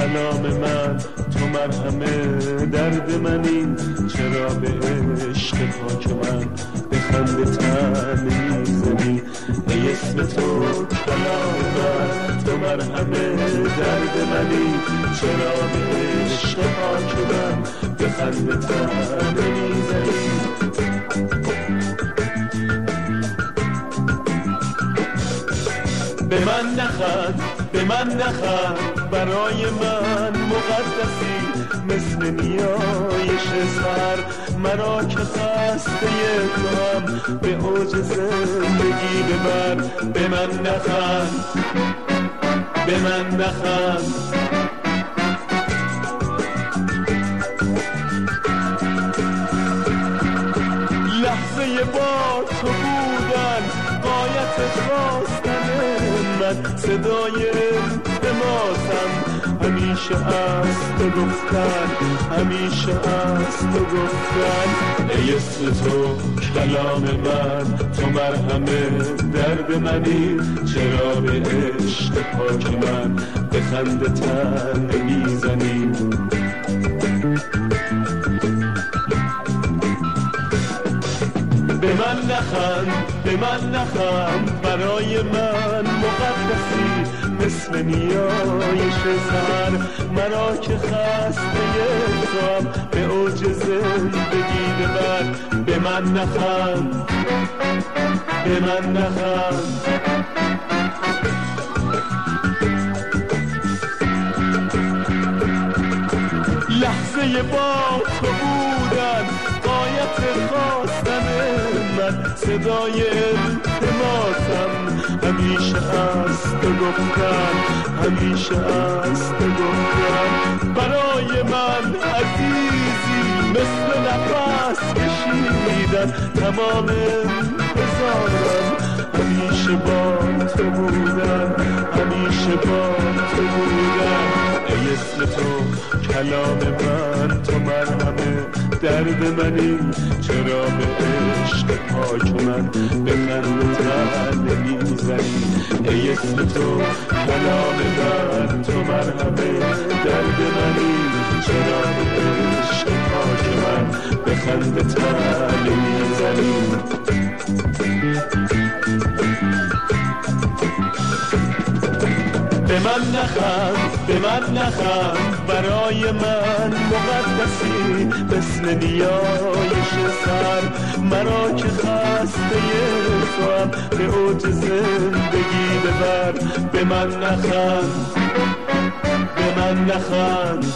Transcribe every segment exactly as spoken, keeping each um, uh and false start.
کلام من تو مرهم درد منی، چرا به عشق پاک من به خنده تن میزنی؟ ای اسم تو کلام من تو مرهم درد منی، چرا به عشق پاک من به خنده تن میزنی؟ به من نخند به من نخند، برای من مقدسی مثل نیایش سر، مرا که خسته توام به اوج زندگی ببر. به من نخند به من نخند، لحظه با تو بودن غایت خواستن من، صدای التماسم همیشه از تو گفتن، همیشه از تو گفتن. ای اسم تو کلام من تو مرهم درد منی، چرا به عشق پاک من به خنده تن میزنی؟ به من نخند به من نخند، برای من مقدسی مثل نیایش سر، مرا که خسته توام به اوج زندگی ببر. به من نخند به من نخند، لحظه با تو بودن غایت خواستن من، صدای التماسم همیشه از تو گفتن، همیشه از تو گفتن. برای من عزیزی مثل نفس کشیدن، تمام انتظارم همیشه با تو بودن، همیشه با تو بودن. ای اسم تو کلام من تو مرهم درد منی، چرا به عشق پاک من به خنده تن میزنی؟ ای اسم تو کلام من تو مرهم درد منی، چرا به عشق پاک من به خنده تن میزنی؟ به من نخند به من نخند، برای من مقدسی مثل نیایش سر، مرا که خسته توام به اوج زندگی ببر. به من نخند به من نخند،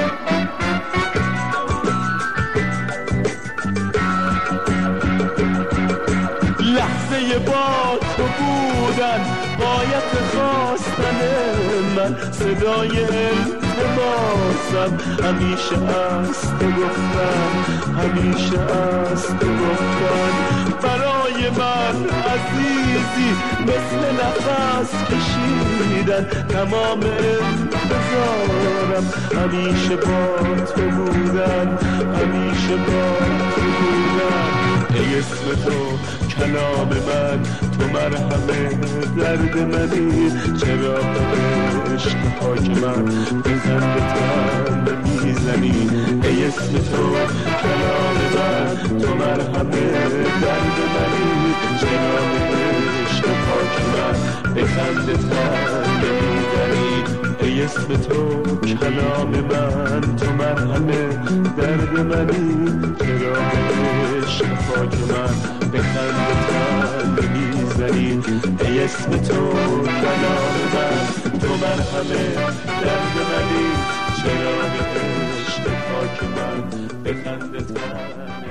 لحظه با تو بودن غایت خواستن من، صدای التماسم همیشه از تو گفتن، همیشه از تو گفتن. برای من عزیزی مثل نفس کشیدن، تمام انتظارم همیشه با تو بودن، همیشه با تو بودن. ای اسم تو کلام من تو مرهم درد منی، چرا به عشق پاک من به خنده تن میزنی؟ ای اسم تو کلام من تو مرهم درد منی، چرا به عشق پاک من به خنده تن میزنی؟ ای اسم تو کلام من تو مرهم درد منی، چرا به عشق پاک من به خنده تن میزنی؟ ای اسم تو کلام من تو مرهم درد منی، چرا به عشق پاک من به خنده تن